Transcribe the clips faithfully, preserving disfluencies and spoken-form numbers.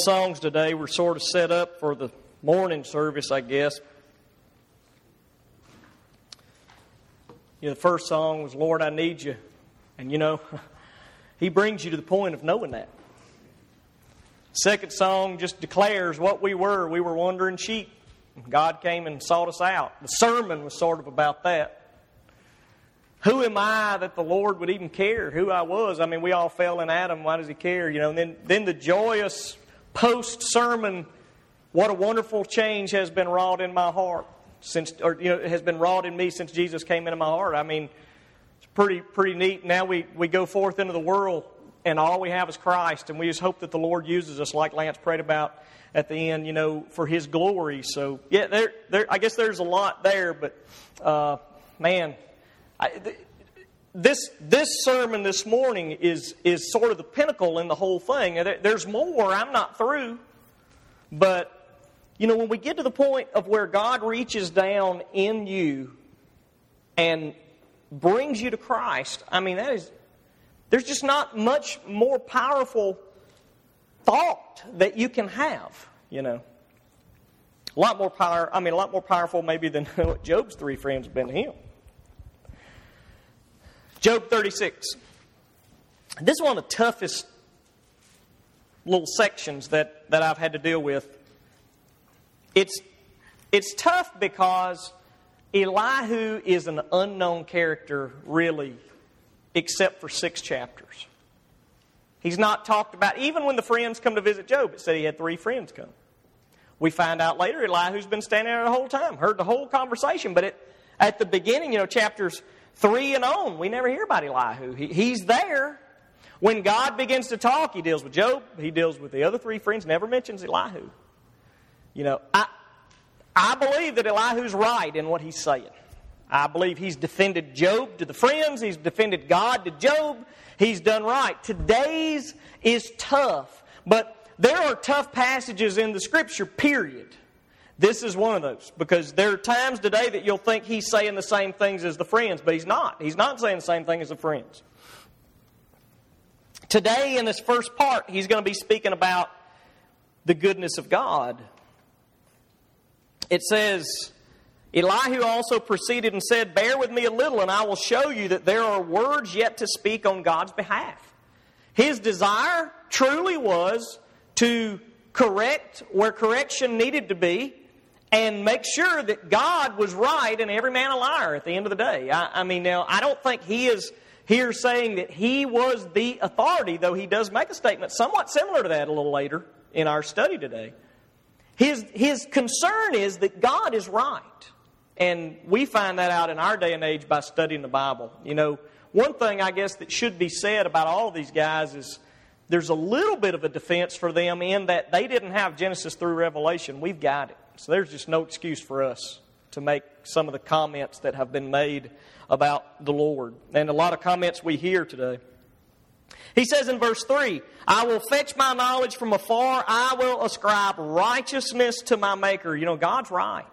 songs today were sort of set up for the morning service, I guess. You know, the first song was, Lord, I Need You. And, you know, He brings you to the point of knowing that. Second song just declares what we were. We were wandering sheep. God came and sought us out. The sermon was sort of about that. Who am I that the Lord would even care who I was? I mean, we all fell in Adam. Why does He care? You know, and then, then the joyous post-sermon, what a wonderful change has been wrought in my heart since, or you know, has been wrought in me since Jesus came into my heart. I mean, it's pretty pretty neat. Now we, we go forth into the world, and all we have is Christ, and we just hope that the Lord uses us, like Lance prayed about at the end, you know, for His glory. So yeah, there there I guess there's a lot there, but uh, man. I, this this sermon this morning is is sort of the pinnacle in the whole thing. There, there's more. I'm not through. But, you know, when we get to the point of where God reaches down in you and brings you to Christ, I mean, that is, there's just not much more powerful thought that you can have, you know. A lot more power, I mean, a lot more powerful maybe than what Job's three friends have been to him. Job thirty-six. This is one of the toughest little sections that, that I've had to deal with. It's, it's tough because Elihu is an unknown character, really, except for six chapters. He's not talked about. Even when the friends come to visit Job, it said he had three friends come. We find out later Elihu's been standing there the whole time, heard the whole conversation. But it, at the beginning, you know, chapters three and on, we never hear about Elihu. He, he's there. When God begins to talk, He deals with Job. He deals with the other three friends, never mentions Elihu. You know, I, I believe that Elihu's right in what he's saying. I believe he's defended Job to the friends. He's defended God to Job. He's done right. Today's is tough, but there are tough passages in the Scripture, period. This is one of those, because there are times today that you'll think he's saying the same things as the friends, but he's not. He's not saying the same thing as the friends. Today, in this first part, he's going to be speaking about the goodness of God. It says, Elihu also proceeded and said, Bear with me a little, and I will show you that there are words yet to speak on God's behalf. His desire truly was to correct where correction needed to be, and make sure that God was right and every man a liar at the end of the day. I, I mean, now, I don't think he is here saying that he was the authority, though he does make a statement somewhat similar to that a little later in our study today. His, his concern is that God is right. And we find that out in our day and age by studying the Bible. You know, one thing I guess that should be said about all of these guys is there's a little bit of a defense for them in that they didn't have Genesis through Revelation. We've got it. So there's just no excuse for us to make some of the comments that have been made about the Lord. And a lot of comments we hear today. He says in verse three, I will fetch my knowledge from afar. I will ascribe righteousness to my Maker. You know, God's right.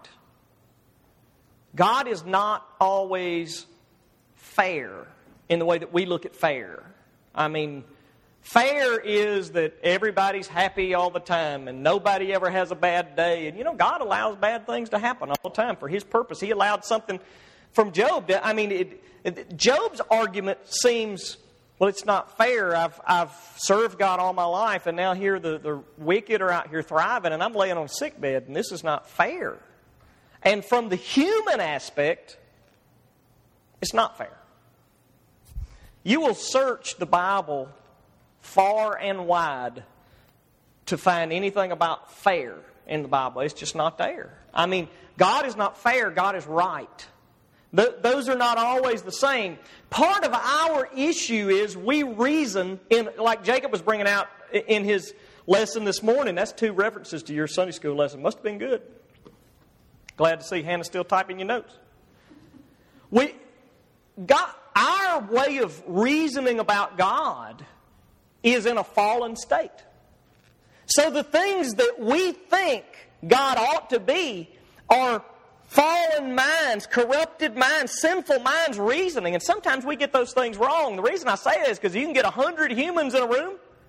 God is not always fair in the way that we look at fair. I mean, fair is that everybody's happy all the time and nobody ever has a bad day. And, you know, God allows bad things to happen all the time for His purpose. He allowed something from Job. To, I mean, it, it, Job's argument seems, well, it's not fair. I've, I've served God all my life, and now here the, the wicked are out here thriving, and I'm laying on a sick bed, and this is not fair. And from the human aspect, it's not fair. You will search the Bible far and wide to find anything about fair in the Bible. It's just not there. I mean, God is not fair. God is right. Th- those are not always the same. Part of our issue is we reason, in, like Jacob was bringing out in his lesson this morning. That's two references to your Sunday school lesson. Must have been good. Glad to see Hannah still typing your notes. We got our way of reasoning about God is in a fallen state. So the things that we think God ought to be are fallen minds, corrupted minds, sinful minds reasoning. And sometimes we get those things wrong. The reason I say that is because you can get a hundred humans in a room,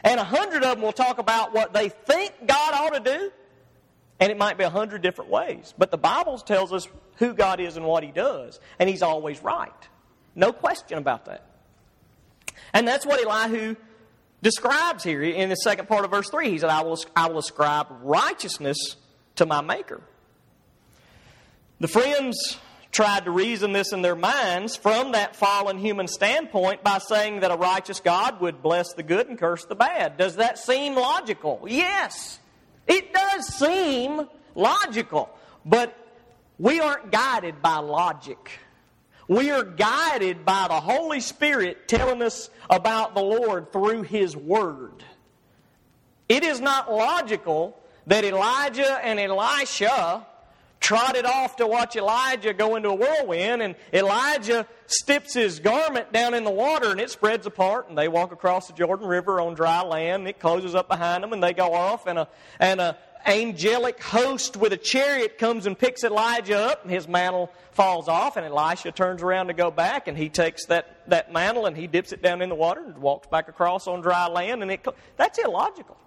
And a hundred of them will talk about what they think God ought to do. And it might be a hundred different ways. But the Bible tells us who God is and what He does. And He's always right. No question about that. And that's what Elihu describes here in the second part of verse three. He said, I will, I will ascribe righteousness to my Maker. The friends tried to reason this in their minds from that fallen human standpoint by saying that a righteous God would bless the good and curse the bad. Does that seem logical? Yes. It does seem logical, but we aren't guided by logic. We are guided by the Holy Spirit telling us about the Lord through His Word. It is not logical that Elijah and Elisha trotted off to watch Elijah go into a whirlwind, and Elijah steps his garment down in the water and it spreads apart, and they walk across the Jordan River on dry land, and it closes up behind them, and they go off, and a and a angelic host with a chariot comes and picks Elijah up, and his mantle falls off, and Elisha turns around to go back, and he takes that, that mantle and he dips it down in the water and walks back across on dry land, and it that's illogical.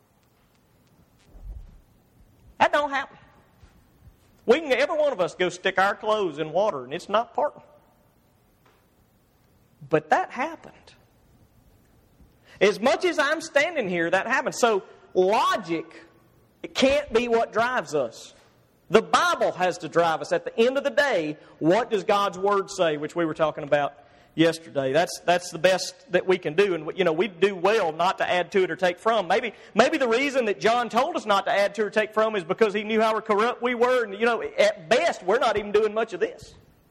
That don't happen. We can, every one of us, go stick our clothes in water, and it's not parting. But that happened. As much as I'm standing here, that happened. So logic, it can't be what drives us. The Bible has to drive us. At the end of the day, what does God's Word say, which we were talking about yesterday? That's that's the best that we can do. And, you know, we do well not to add to it or take from. Maybe maybe the reason that John told us not to add to or take from is because he knew how corrupt we were. And, you know, at best, we're not even doing much of this.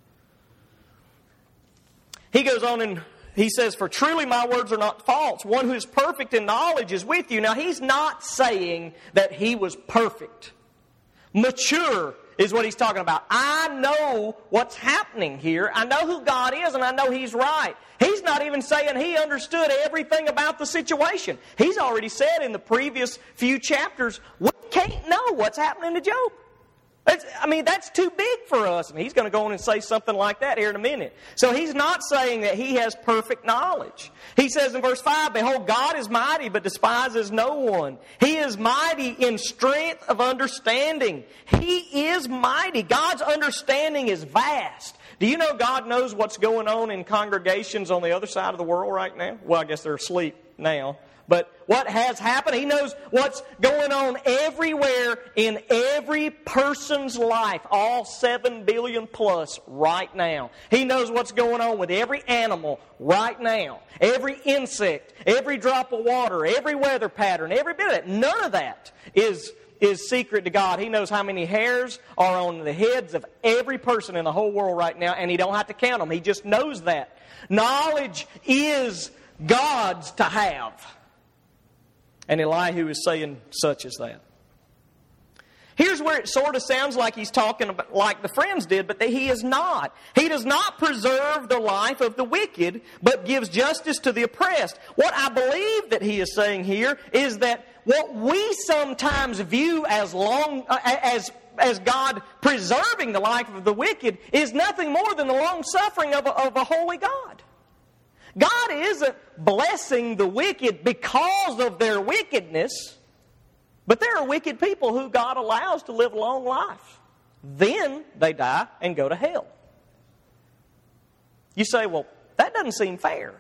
He goes on and he says, for truly my words are not false. One who is perfect in knowledge is with you. Now, he's not saying that he was perfect. Mature is what he's talking about. I know what's happening here. I know who God is, and I know He's right. He's not even saying he understood everything about the situation. He's already said in the previous few chapters, we can't know what's happening to Job. It's, I mean, that's too big for us. And he's going to go on and say something like that here in a minute. So he's not saying that he has perfect knowledge. He says in verse five, behold, God is mighty, but despises no one. He is mighty in strength of understanding. He is mighty. God's understanding is vast. Do you know God knows what's going on in congregations on the other side of the world right now? Well, I guess they're asleep now. But what has happened, He knows what's going on everywhere in every person's life, all seven billion plus right now. He knows what's going on with every animal right now, every insect, every drop of water, every weather pattern, every bit of it. None of that is, is secret to God. He knows how many hairs are on the heads of every person in the whole world right now, and He don't have to count them. He just knows that. Knowledge is God's to have. And Elihu is saying such as that. Here's where it sort of sounds like he's talking about like the friends did, but that he is not. He does not preserve the life of the wicked, but gives justice to the oppressed. What I believe that he is saying here is that what we sometimes view as long uh, as as God preserving the life of the wicked is nothing more than the long suffering of a, of a holy God. God isn't blessing the wicked because of their wickedness, but there are wicked people who God allows to live a long life. Then they die and go to hell. You say, well, that doesn't seem fair.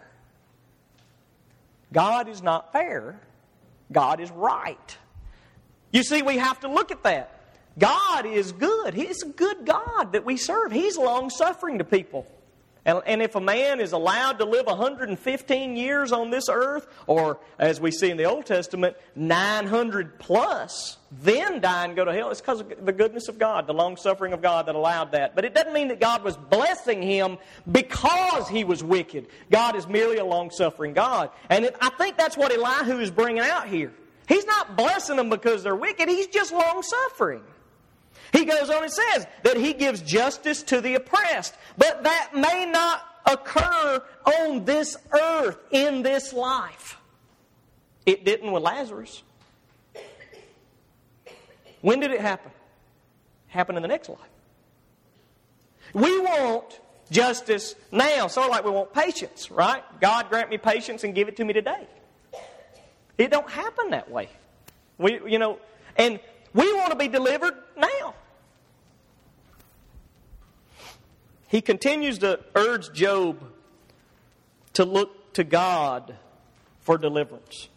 God is not fair. God is right. You see, we have to look at that. God is good. He's a good God that we serve. He's long-suffering to people. And, and if a man is allowed to live one hundred fifteen years on this earth, or as we see in the Old Testament, nine hundred plus, then die and go to hell, it's because of the goodness of God, the long-suffering of God that allowed that. But it doesn't mean that God was blessing him because he was wicked. God is merely a long-suffering God. And it, I think that's what Elihu is bringing out here. He's not blessing them because they're wicked. He's just long-suffering. He goes on and says that He gives justice to the oppressed. But that may not occur on this earth in this life. It didn't with Lazarus. When did it happen? It happened in the next life. We want justice now. Sort of like we want patience, right? God grant me patience and give it to me today. It don't happen that way. We, you know, and we want to be delivered now. He continues to urge Job to look to God for deliverance.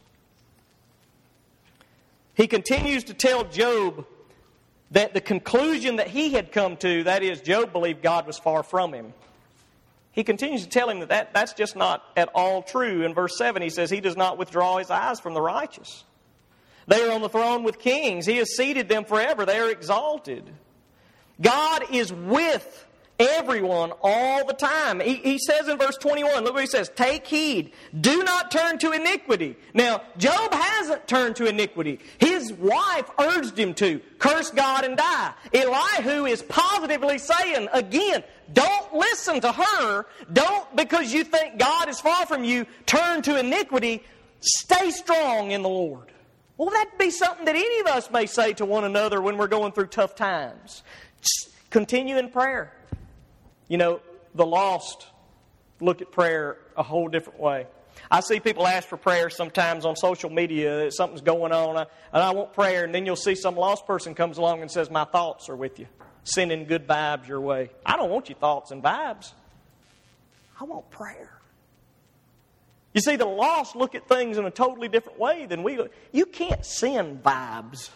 He continues to tell Job that the conclusion that he had come to, that is, Job believed God was far from him. He continues to tell him that, that that's just not at all true. In verse seven, he says, he does not withdraw his eyes from the righteous. They are on the throne with kings. He has seated them forever. They are exalted. God is with everyone all the time. He, he says in verse twenty-one, look what he says, take heed, do not turn to iniquity. Now, Job hasn't turned to iniquity. His wife urged him to. Curse God and die. Elihu is positively saying, again, don't listen to her. Don't, because you think God is far from you, turn to iniquity. Stay strong in the Lord. Well, that'd be something that any of us may say to one another when we're going through tough times. Just continue in prayer. You know, the lost look at prayer a whole different way. I see people ask for prayer sometimes on social media that something's going on, and I want prayer, and then you'll see some lost person comes along and says, my thoughts are with you, sending good vibes your way. I don't want your thoughts and vibes. I want prayer. You see, the lost look at things in a totally different way than we look. You can't send vibes.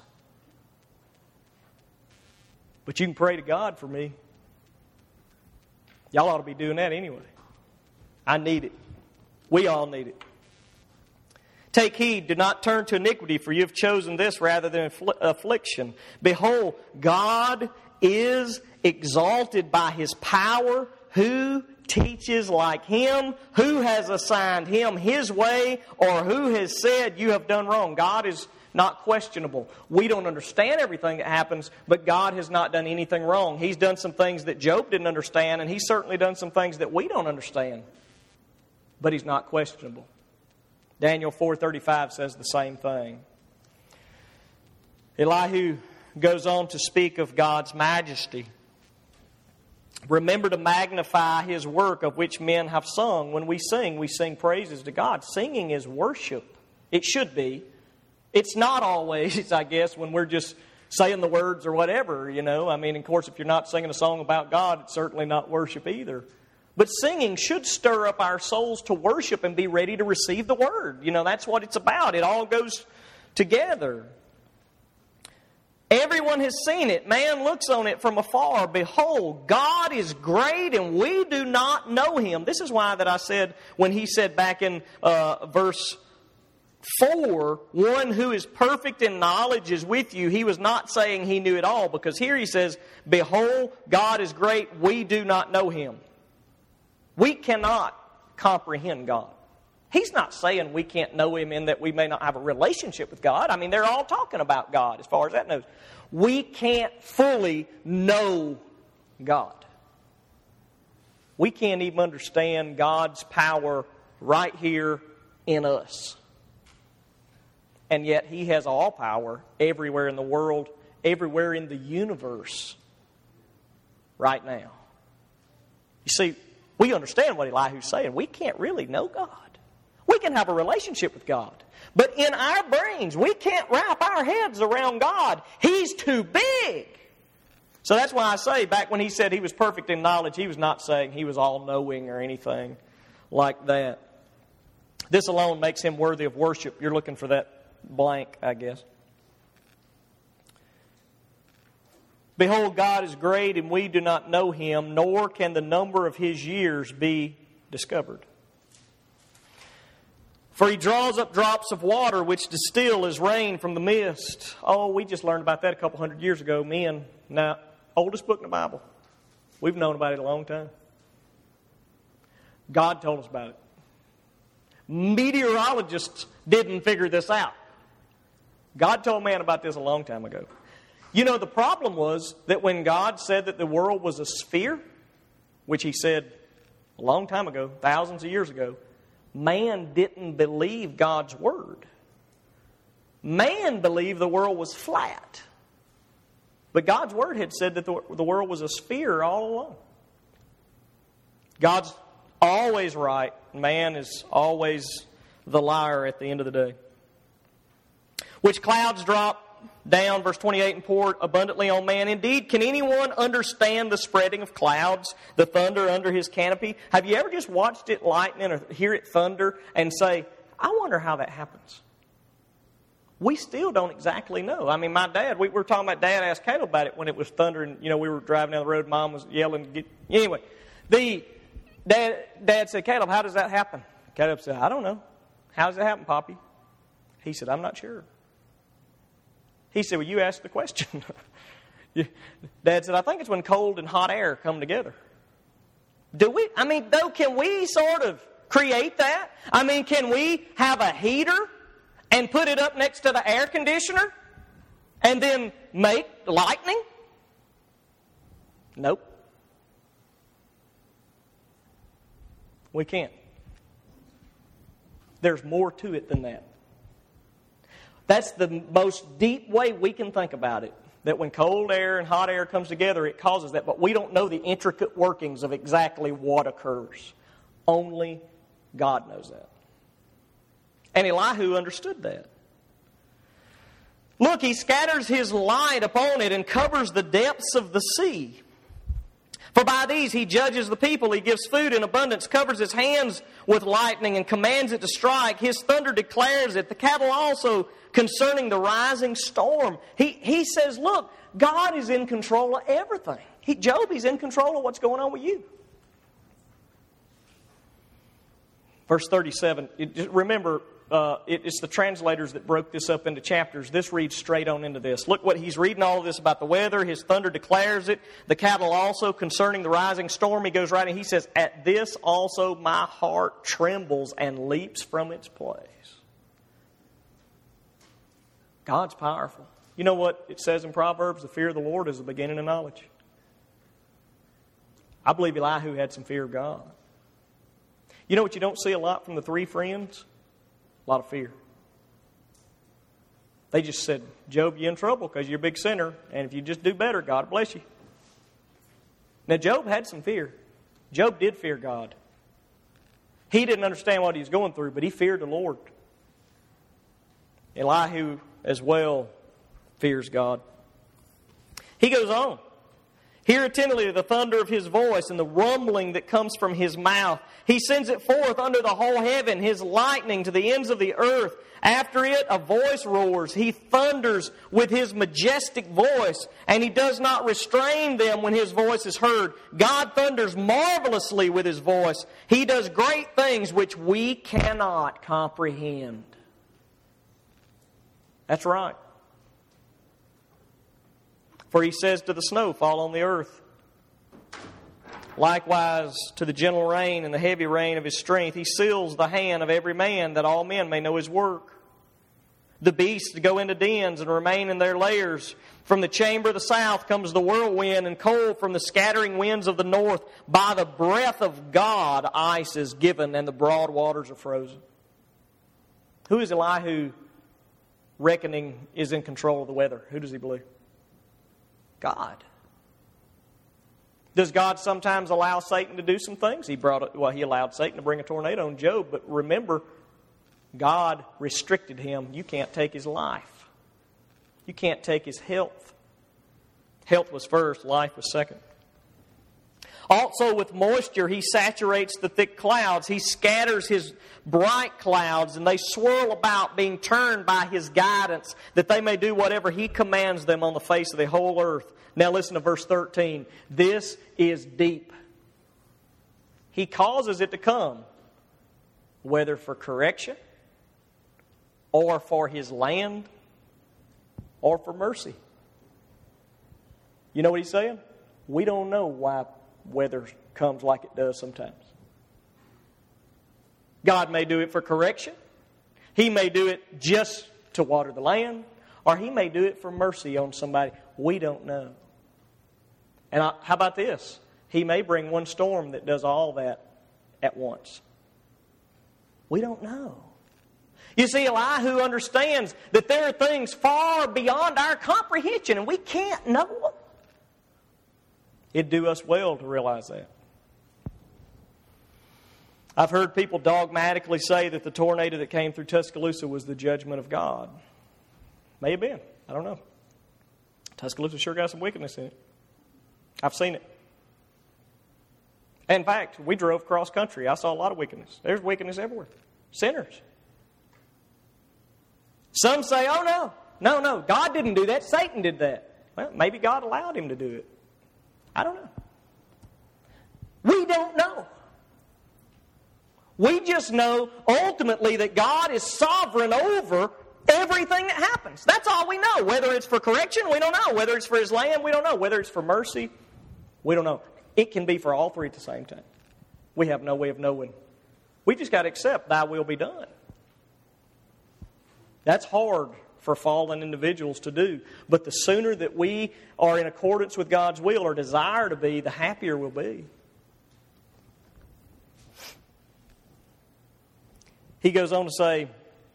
But you can pray to God for me. Y'all ought to be doing that anyway. I need it. We all need it. Take heed, do not turn to iniquity, for you have chosen this rather than affl- affliction. Behold, God is exalted by His power. Who teaches like Him? Who has assigned Him His way? Or who has said, you have done wrong? God is not questionable. We don't understand everything that happens, but God has not done anything wrong. He's done some things that Job didn't understand, and He's certainly done some things that we don't understand. But He's not questionable. Daniel four thirty-five says the same thing. Elihu goes on to speak of God's majesty. Remember to magnify His work of which men have sung. When we sing, we sing praises to God. Singing is worship. It should be. It's not always, I guess, when we're just saying the words or whatever, you know. I mean, of course, if you're not singing a song about God, it's certainly not worship either. But singing should stir up our souls to worship and be ready to receive the Word. You know, that's what it's about. It all goes together. Everyone has seen it. Man looks on it from afar. Behold, God is great and we do not know Him. This is why that I said, when he said back in uh, verse four, one who is perfect in knowledge is with you. He was not saying he knew it all, because here he says, behold, God is great, we do not know Him. We cannot comprehend God. He's not saying we can't know Him in that we may not have a relationship with God. I mean, they're all talking about God as far as that knows. We can't fully know God. We can't even understand God's power right here in us. And yet He has all power everywhere in the world, everywhere in the universe right now. You see, we understand what Elihu's saying. We can't really know God. We can have a relationship with God. But in our brains, we can't wrap our heads around God. He's too big. So that's why I say, back when He said He was perfect in knowledge, He was not saying He was all-knowing or anything like that. This alone makes Him worthy of worship. You're looking for that blank, I guess. Behold, God is great, and we do not know Him, nor can the number of His years be discovered. For He draws up drops of water, which distill as rain from the mist. Oh, we just learned about that a couple hundred years ago. Men, now, oldest book in the Bible. We've known about it a long time. God told us about it. Meteorologists didn't figure this out. God told man about this a long time ago. You know, the problem was that when God said that the world was a sphere, which He said a long time ago, thousands of years ago, man didn't believe God's word. Man believed the world was flat. But God's word had said that the, the world was a sphere all along. God's always right. Man is always the liar at the end of the day. which clouds drop down, verse twenty-eight, and pour abundantly on man. Indeed, can anyone understand the spreading of clouds, the thunder under his canopy? Have you ever just watched it lightning or hear it thunder and say, I wonder how that happens? We still don't exactly know. I mean, my dad, we were talking about, Dad asked Caleb about it when it was thundering. You know, we were driving down the road, Mom was yelling. Get, anyway, the dad, dad said, Caleb, how does that happen? Caleb said, I don't know. How does it happen, Poppy? He said, I'm not sure. He said, well, you asked the question. Dad said, I think it's when cold and hot air come together. Do we, I mean, though, can we sort of create that? I mean, can we have a heater and put it up next to the air conditioner and then make lightning? Nope. We can't. There's more to it than that. That's the most deep way we can think about it. That when cold air and hot air comes together, it causes that. But we don't know the intricate workings of exactly what occurs. Only God knows that. And Elihu understood that. Look, he scatters his light upon it and covers the depths of the sea. For by these he judges the people. He gives food in abundance, covers his hands with lightning, and commands it to strike. His thunder declares it. The cattle also concerning the rising storm. He, he says, look, God is in control of everything. He, Job, he's in control of what's going on with you. Verse thirty-seven, it, remember, uh, it, it's the translators that broke this up into chapters. This reads straight on into this. Look what he's reading all of this about the weather. His thunder declares it. The cattle also concerning the rising storm. He goes right and he says, at this also my heart trembles and leaps from its place. God's powerful. You know what it says in Proverbs? The fear of the Lord is the beginning of knowledge. I believe Elihu had some fear of God. You know what you don't see a lot from the three friends? A lot of fear. They just said, Job, you're in trouble because you're a big sinner, and if you just do better, God bless you. Now, Job had some fear. Job did fear God. He didn't understand what he was going through, but he feared the Lord. Elihu as well fears God. He goes on. Hear attentively the thunder of his voice and the rumbling that comes from his mouth. He sends it forth under the whole heaven, his lightning to the ends of the earth. After it, a voice roars. He thunders with his majestic voice, and he does not restrain them when his voice is heard. God thunders marvelously with his voice. He does great things which we cannot comprehend. That's right. For he says to the snow, fall on the earth. Likewise to the gentle rain and the heavy rain of his strength. He seals the hand of every man, that all men may know his work. The beasts go into dens and remain in their lairs. From the chamber of the south comes the whirlwind, and cold from the scattering winds of the north. By the breath of God ice is given, and the broad waters are frozen. Who is Elihu reckoning is in control of the weather? Who does he believe? God. Does God sometimes allow Satan to do some things? He brought, well, he allowed Satan to bring a tornado on Job, but remember, God restricted him. You can't take his life. You can't take his health. Health was first, life was second. Also with moisture, he saturates the thick clouds. He scatters his bright clouds, and they swirl about, being turned by his guidance, that they may do whatever he commands them on the face of the whole earth. Now listen to verse thirteen. This is deep. He causes it to come, whether for correction, or for his land, or for mercy. You know what he's saying? We don't know why weather comes like it does sometimes. God may do it for correction. He may do it just to water the land. Or he may do it for mercy on somebody. We don't know. And I, how about this? He may bring one storm that does all that at once. We don't know. You see, Elihu understands that there are things far beyond our comprehension, and we can't know them. It'd do us well to realize that. I've heard people dogmatically say that the tornado that came through Tuscaloosa was the judgment of God. May have been. I don't know. Tuscaloosa sure got some wickedness in it. I've seen it. In fact, we drove cross country. I saw a lot of wickedness. There's wickedness everywhere. Sinners. Some say, oh no, no, no, God didn't do that. Satan did that. Well, maybe God allowed him to do it. I don't know. We don't know. We just know ultimately that God is sovereign over everything that happens. That's all we know. Whether it's for correction, we don't know. Whether it's for His land, we don't know. Whether it's for mercy, we don't know. It can be for all three at the same time. We have no way of knowing. We just got to accept Thy will be done. That's hard for fallen individuals to do. But the sooner that we are in accordance with God's will or desire to be, the happier we'll be. He goes on to say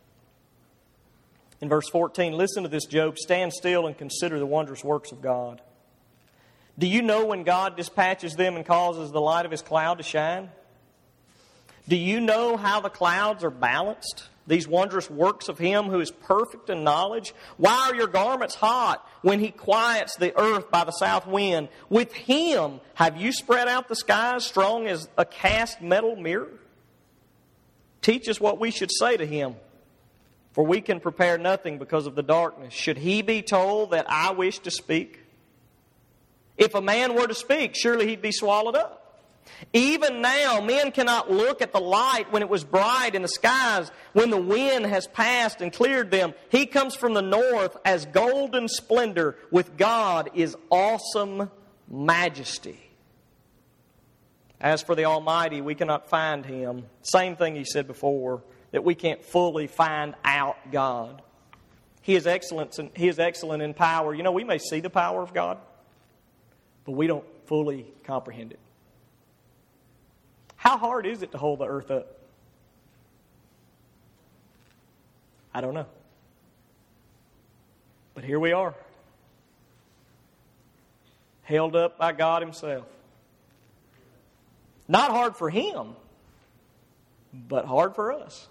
in verse fourteen, listen to this, Job. Stand still and consider the wondrous works of God. Do you know when God dispatches them and causes the light of His cloud to shine? Do you know how the clouds are balanced? These wondrous works of Him who is perfect in knowledge. Why are your garments hot when He quiets the earth by the south wind? With Him have you spread out the skies strong as a cast metal mirror? Teach us what we should say to Him, for we can prepare nothing because of the darkness. Should He be told that I wish to speak? If a man were to speak, surely he'd be swallowed up. Even now, men cannot look at the light when it was bright in the skies, when the wind has passed and cleared them. He comes from the north as golden splendor. With God is awesome majesty. As for the Almighty, we cannot find Him. Same thing He said before, that we can't fully find out God. He is excellent in, He is excellent in power. You know, we may see the power of God, but we don't fully comprehend it. How hard is it to hold the earth up? I don't know. But here we are. Held up by God Himself. Not hard for Him, but hard for us.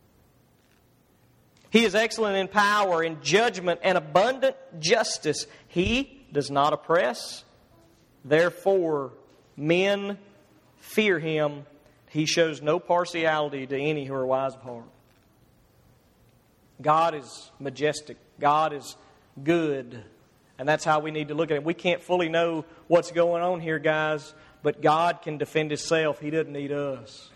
He is excellent in power, in judgment, and abundant justice. He does not oppress. Therefore, men fear Him. He shows no partiality to any who are wise of heart. God is majestic. God is good. And that's how we need to look at it. We can't fully know what's going on here, guys, but God can defend Himself. He doesn't need us.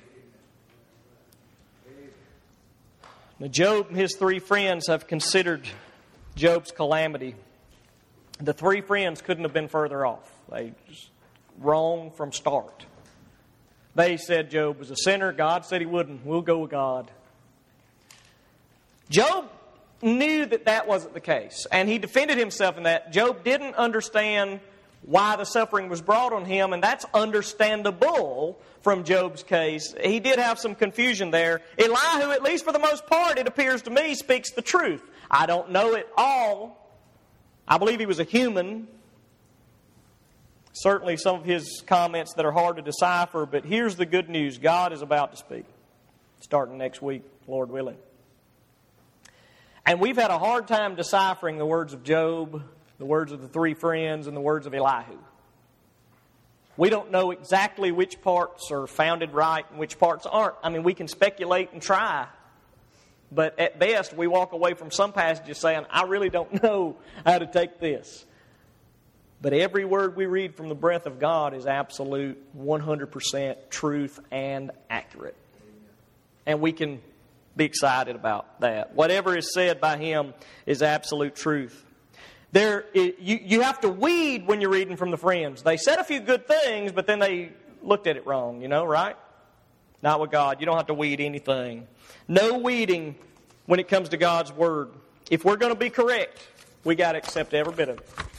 Now, Job and his three friends have considered Job's calamity. The three friends couldn't have been further off. They just wrong from start. They said Job was a sinner. God said he wouldn't. We'll go with God. Job knew that that wasn't the case, and he defended himself in that. Job didn't understand why the suffering was brought on him, and that's understandable from Job's case. He did have some confusion there. Elihu, at least for the most part, it appears to me, speaks the truth. I don't know it all. I believe he was a human. Certainly some of his comments that are hard to decipher, but here's the good news. God is about to speak, starting next week, Lord willing. And we've had a hard time deciphering the words of Job, the words of the three friends, and the words of Elihu. We don't know exactly which parts are founded right and which parts aren't. I mean, we can speculate and try. But at best, we walk away from some passages saying, I really don't know how to take this. But every word we read from the breath of God is absolute, one hundred percent truth and accurate. And we can be excited about that. Whatever is said by Him is absolute truth. There, you, you have to weed when you're reading from the friends. They said a few good things, but then they looked at it wrong, you know, right? Not with God. You don't have to weed anything. No weeding when it comes to God's Word. If we're going to be correct, we got to accept every bit of it.